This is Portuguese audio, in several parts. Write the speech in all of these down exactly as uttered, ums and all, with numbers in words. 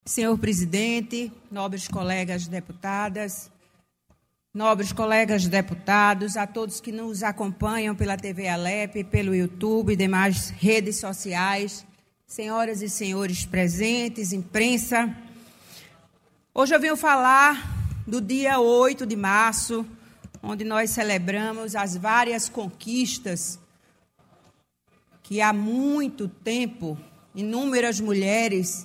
Senhor presidente, nobres colegas deputadas, nobres colegas deputados, a todos que nos acompanham pela T V Alep, pelo YouTube e demais redes sociais, senhoras e senhores presentes, imprensa. Hoje eu venho falar do dia oito de março, onde nós celebramos as várias conquistas que há muito tempo inúmeras mulheres,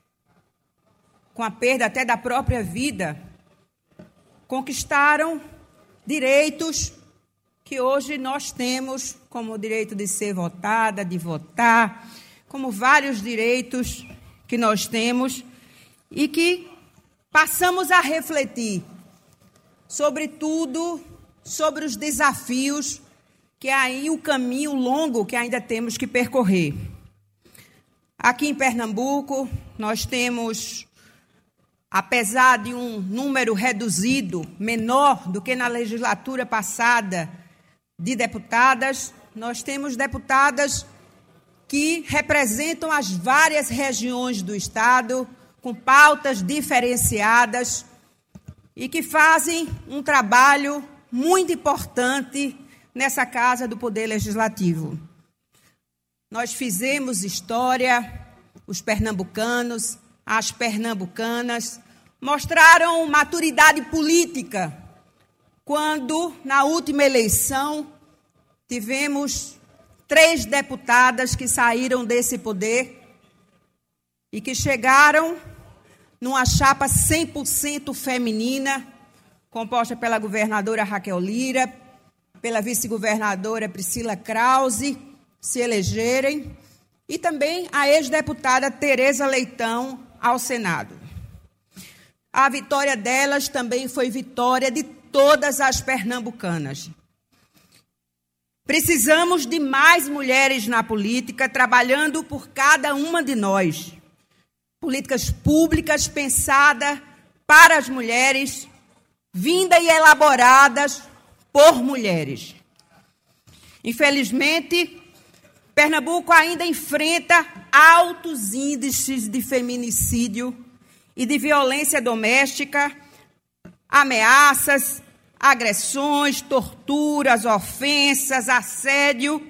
com a perda até da própria vida, conquistaram direitos que hoje nós temos, como o direito de ser votada, de votar, como vários direitos que nós temos e que passamos a refletir sobre tudo, sobre os desafios que é aí o caminho longo que ainda temos que percorrer. Aqui em Pernambuco, nós temos, apesar de um número reduzido, menor do que na legislatura passada, de deputadas, nós temos deputadas que representam as várias regiões do Estado, com pautas diferenciadas e que fazem um trabalho muito importante nessa Casa do Poder Legislativo. Nós fizemos história, os pernambucanos, as pernambucanas, mostraram maturidade política quando, na última eleição, tivemos três deputadas que saíram desse poder e que chegaram numa chapa cem por cento feminina, composta pela governadora Raquel Lira, pela vice-governadora Priscila Krause, se elegerem, e também a ex-deputada Tereza Leitão ao Senado. A vitória delas também foi vitória de todas as pernambucanas. Precisamos de mais mulheres na política, trabalhando por cada uma de nós. Políticas públicas pensadas para as mulheres, vindas e elaboradas por mulheres. Infelizmente, Pernambuco ainda enfrenta altos índices de feminicídio e de violência doméstica, ameaças, agressões, torturas, ofensas, assédio.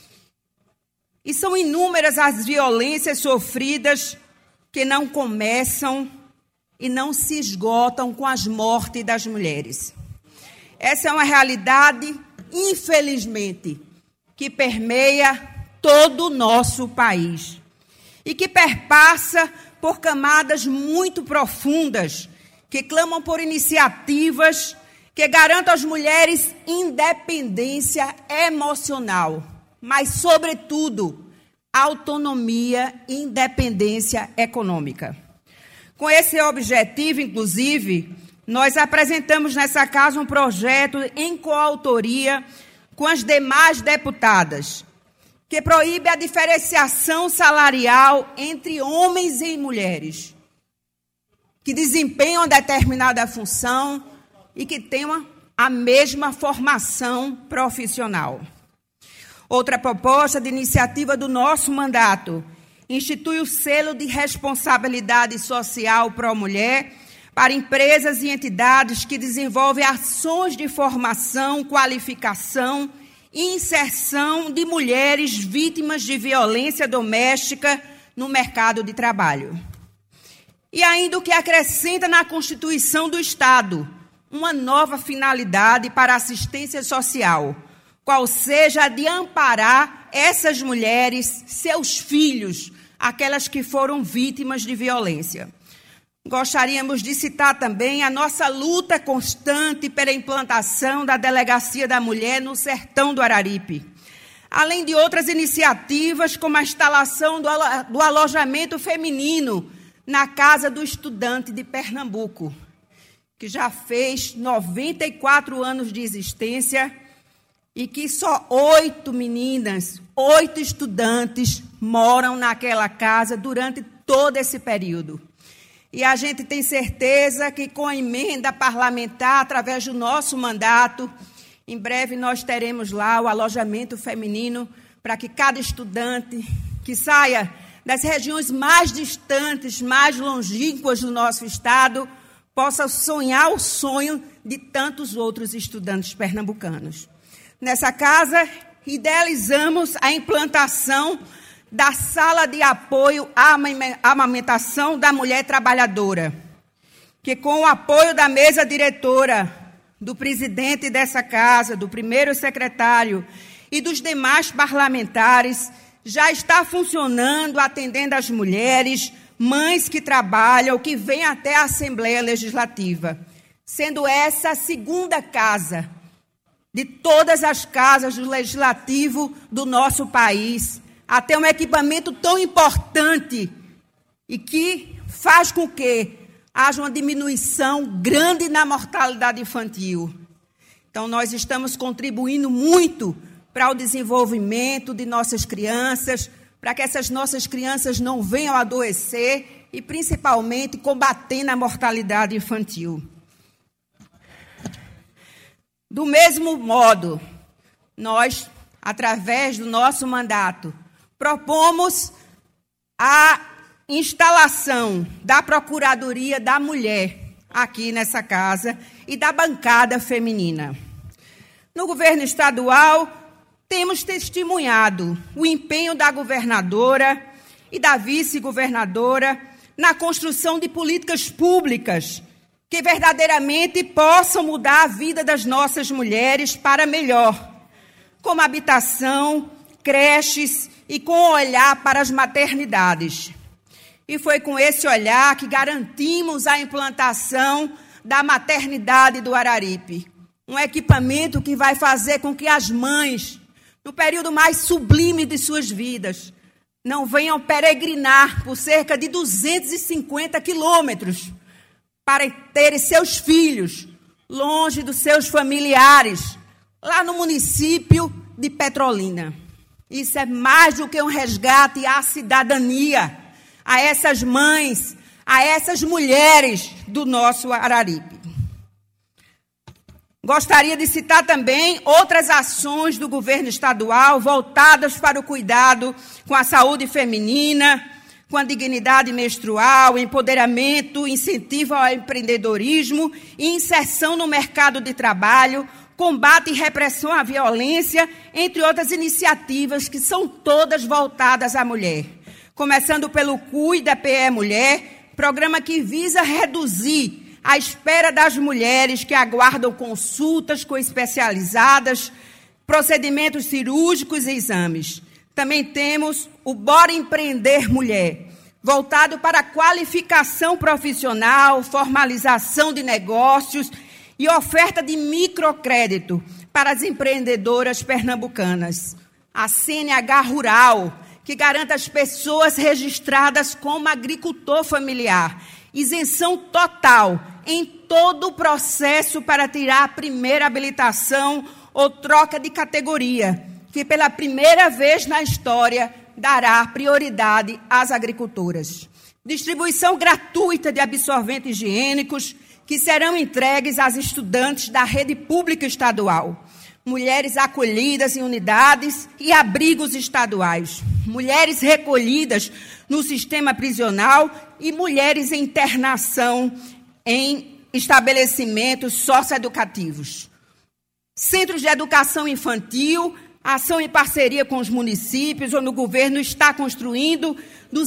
E são inúmeras as violências sofridas que não começam e não se esgotam com as mortes das mulheres. Essa é uma realidade, infelizmente, que permeia todo o nosso país e que perpassa por camadas muito profundas que clamam por iniciativas que garantam às mulheres independência emocional, mas, sobretudo, autonomia e independência econômica. Com esse objetivo, inclusive, nós apresentamos nessa casa um projeto em coautoria com as demais deputadas, que proíbe a diferenciação salarial entre homens e mulheres, que desempenham determinada função e que tenham a mesma formação profissional. Outra proposta de iniciativa do nosso mandato institui o selo de responsabilidade social pró-mulher para empresas e entidades que desenvolvem ações de formação, qualificação e inserção de mulheres vítimas de violência doméstica no mercado de trabalho. E ainda o que acrescenta na Constituição do Estado uma nova finalidade para a assistência social, qual seja a de amparar essas mulheres, seus filhos, aquelas que foram vítimas de violência. Gostaríamos de citar também a nossa luta constante pela implantação da Delegacia da Mulher no Sertão do Araripe, além de outras iniciativas como a instalação do, alo- do alojamento feminino na Casa do Estudante de Pernambuco, que já fez noventa e quatro anos de existência e que só oito meninas, oito estudantes moram naquela casa durante todo esse período. E a gente tem certeza que com a emenda parlamentar, através do nosso mandato, em breve nós teremos lá o alojamento feminino para que cada estudante que saia das regiões mais distantes, mais longínquas do nosso estado, possa sonhar o sonho de tantos outros estudantes pernambucanos. Nessa casa, idealizamos a implantação da Sala de Apoio à Amamentação da Mulher Trabalhadora, que, com o apoio da mesa diretora, do presidente dessa casa, do primeiro secretário e dos demais parlamentares, já está funcionando, atendendo as mulheres, mães que trabalham, que vêm até a Assembleia Legislativa, sendo essa a segunda casa de todas as casas do Legislativo do nosso país, a ter um equipamento tão importante e que faz com que haja uma diminuição grande na mortalidade infantil. Então, nós estamos contribuindo muito para o desenvolvimento de nossas crianças, para que essas nossas crianças não venham a adoecer e, principalmente, combatendo a mortalidade infantil. Do mesmo modo, nós, através do nosso mandato, propomos a instalação da Procuradoria da Mulher aqui nessa casa e da bancada feminina. No governo estadual, temos testemunhado o empenho da governadora e da vice-governadora na construção de políticas públicas que verdadeiramente possam mudar a vida das nossas mulheres para melhor, como habitação, creches e com olhar para as maternidades. E foi com esse olhar que garantimos a implantação da maternidade do Araripe, um equipamento que vai fazer com que as mães, no período mais sublime de suas vidas, não venham peregrinar por cerca de duzentos e cinquenta quilômetros para terem seus filhos longe dos seus familiares, lá no município de Petrolina. Isso é mais do que um resgate à cidadania, a essas mães, a essas mulheres do nosso Araripe. Gostaria de citar também outras ações do governo estadual voltadas para o cuidado com a saúde feminina, com a dignidade menstrual, empoderamento, incentivo ao empreendedorismo e inserção no mercado de trabalho, combate e repressão à violência, entre outras iniciativas que são todas voltadas à mulher. Começando pelo Cuida P E Mulher, programa que visa reduzir a espera das mulheres que aguardam consultas com especializadas, procedimentos cirúrgicos e exames. Também temos o Bora Empreender Mulher, voltado para a qualificação profissional, formalização de negócios e oferta de microcrédito para as empreendedoras pernambucanas. A C N H Rural, que garanta às pessoas registradas como agricultor familiar isenção total em todo o processo para tirar a primeira habilitação ou troca de categoria, que pela primeira vez na história dará prioridade às agricultoras. Distribuição gratuita de absorventes higiênicos que serão entregues às estudantes da rede pública estadual. Mulheres acolhidas em unidades e abrigos estaduais. Mulheres recolhidas no sistema prisional e mulheres em internação em estabelecimentos socioeducativos. Centros de educação infantil, ação em parceria com os municípios, onde o governo está construindo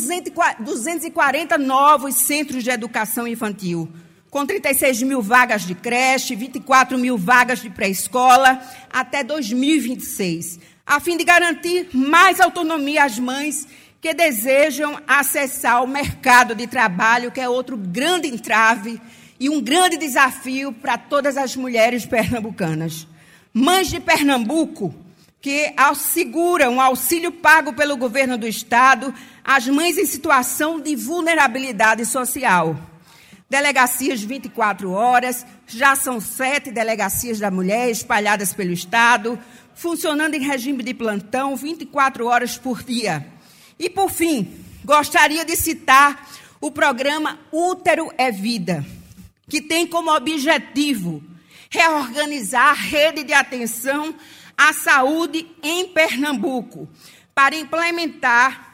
duzentos e quarenta novos centros de educação infantil, com trinta e seis mil vagas de creche, vinte e quatro mil vagas de pré-escola, até dois mil e vinte e seis, a fim de garantir mais autonomia às mães que desejam acessar o mercado de trabalho, que é outro grande entrave e um grande desafio para todas as mulheres pernambucanas. Mães de Pernambuco, que asseguram um auxílio pago pelo governo do Estado às mães em situação de vulnerabilidade social. Delegacias vinte e quatro horas, já são sete delegacias da mulher espalhadas pelo Estado, funcionando em regime de plantão vinte e quatro horas por dia. E, por fim, gostaria de citar o programa Útero é Vida, que tem como objetivo reorganizar a rede de atenção à saúde em Pernambuco, para implementar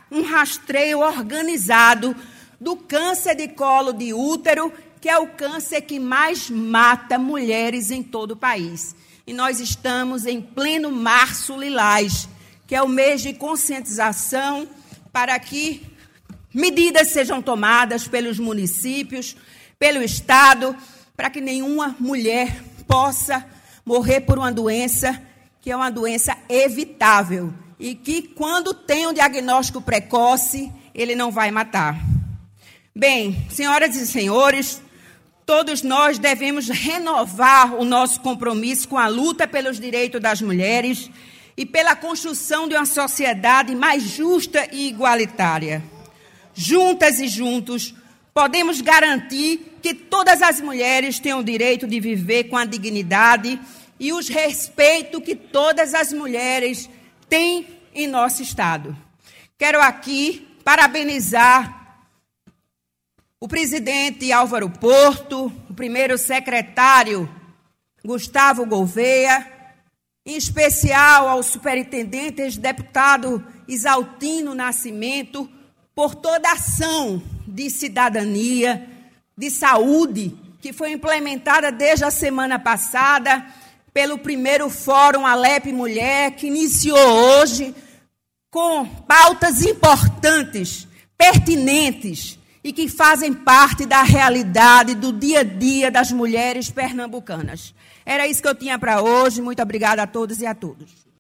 um rastreio organizado do câncer de colo de útero, que é o câncer que mais mata mulheres em todo o país. E nós estamos em pleno Março Lilás, que é o mês de conscientização para que medidas sejam tomadas pelos municípios, pelo Estado, para que nenhuma mulher possa morrer por uma doença que é uma doença evitável e que, quando tem um diagnóstico precoce, ele não vai matar. Bem, senhoras e senhores, todos nós devemos renovar o nosso compromisso com a luta pelos direitos das mulheres e pela construção de uma sociedade mais justa e igualitária. Juntas e juntos, podemos garantir que todas as mulheres têm o direito de viver com a dignidade e o respeito que todas as mulheres têm em nosso Estado. Quero aqui parabenizar o presidente Álvaro Porto, o primeiro secretário Gustavo Gouveia, em especial ao superintendente ex-deputado Isaltino Nascimento, por toda a ação de cidadania, de saúde, que foi implementada desde a semana passada pelo primeiro Fórum Alep Mulher, que iniciou hoje com pautas importantes, pertinentes e que fazem parte da realidade do dia a dia das mulheres pernambucanas. Era isso que eu tinha para hoje. Muito obrigada a todos e a todas.